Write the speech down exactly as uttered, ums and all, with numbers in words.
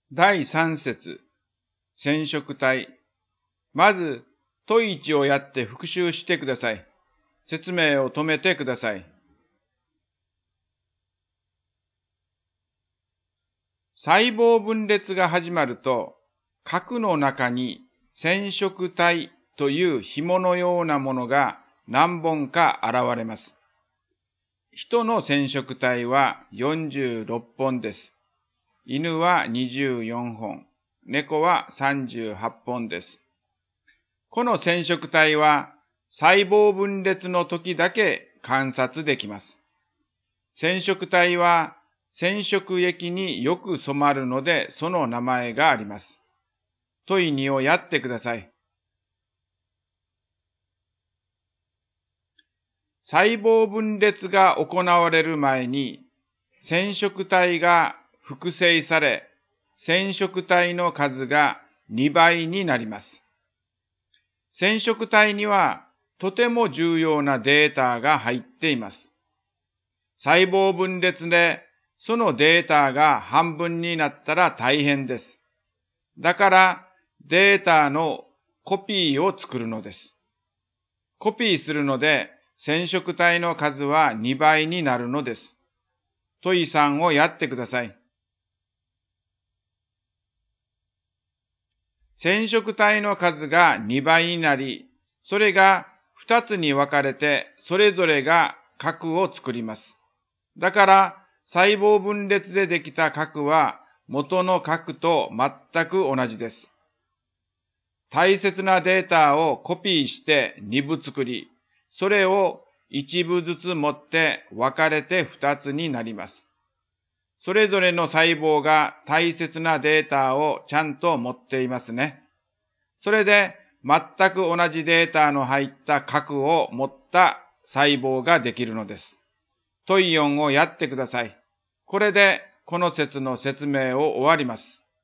だいさん節、染色体。まず、問いちをやって復習してください。説明を止めてください。細胞分裂が始まると、核の中に染色体という紐のようなものが何本か現れます。人の染色体はよんじゅうろっぽんです。犬はにじゅうよんほん、猫はさんじゅうはっぽんです。この染色体は細胞分裂の時だけ観察できます。染色体は染色液によく染まるのでその名前があります。問いにをやってください。細胞分裂が行われる前に染色体が複製され、染色体の数がにばいになります。染色体にはとても重要なデータが入っています。細胞分裂でそのデータが半分になったら大変です。だからデータのコピーを作るのです。コピーするので染色体の数はにばいになるのです。問いさんをやってください。染色体の数がにばいになり、それがふたつに分かれて、それぞれが核を作ります。だから、細胞分裂でできた核は元の核と全く同じです。大切なデータをコピーしてにぶ作り、それをいちぶずつ持って分かれてふたつになります。それぞれの細胞が大切なデータをちゃんと持っていますね。それで全く同じデータの入った核を持った細胞ができるのです。問いよんをやってください。これでこの説の説明を終わります。